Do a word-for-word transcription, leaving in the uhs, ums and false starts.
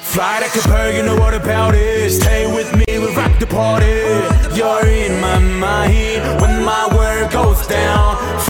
Fly like a bird, you know what about it. Stay with me, we'll rock the party. You're in my mind when my world goes down.